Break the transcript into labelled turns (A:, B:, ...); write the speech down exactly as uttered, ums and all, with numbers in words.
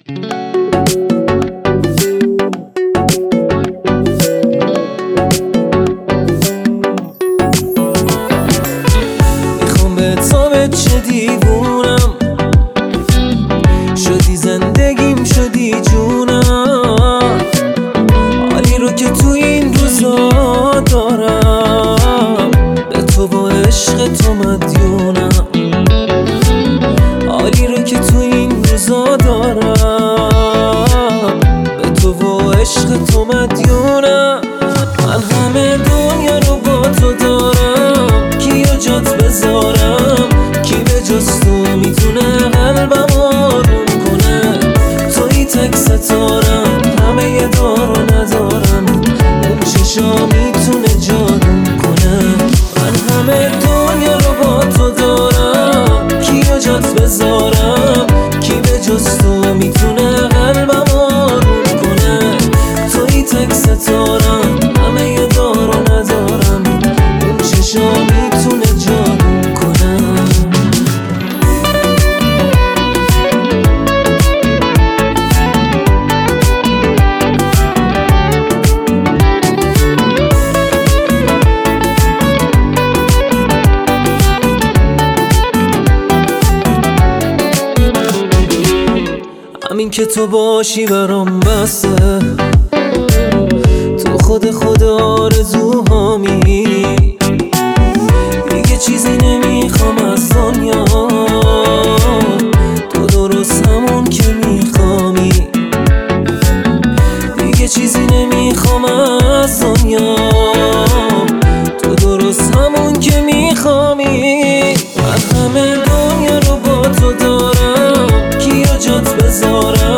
A: میخوام به ثابت چه دیوونم شدی، زندگیم شدی جونم. حالی رو که تو این روزا دارم به تو با عشق تو مدیونم. حالی رو که تو این روزا دارم به تو با عشق تو مدیونم. من همه دنیا رو با تو دارم، کیو جات بذارم؟ کی به جز تو میتونه قلبم آروم کنه؟ توی تک ستارم، همه یه دار و ندارم، اون چشا میتونه جادوم کنه. من همه دنیا رو با تو دارم، کیو جات بذارم؟ کی به جز تو میتونه قلبم آروم کنه؟ توی تک ستارم، همه یه دار و ندارم، اون چشا میتونه جادوم کنه. همین که تو باشی برام بسه، تو خود خود آرزوهامی، دیگه چیزی نمیخوام از دنیا، تو درست همون که میخوامی. دیگه چیزی نمیخوام از دنیا، تو درست همون که میخوامی. من همه دنیا رو با تو دارم، کیو جات بذارم؟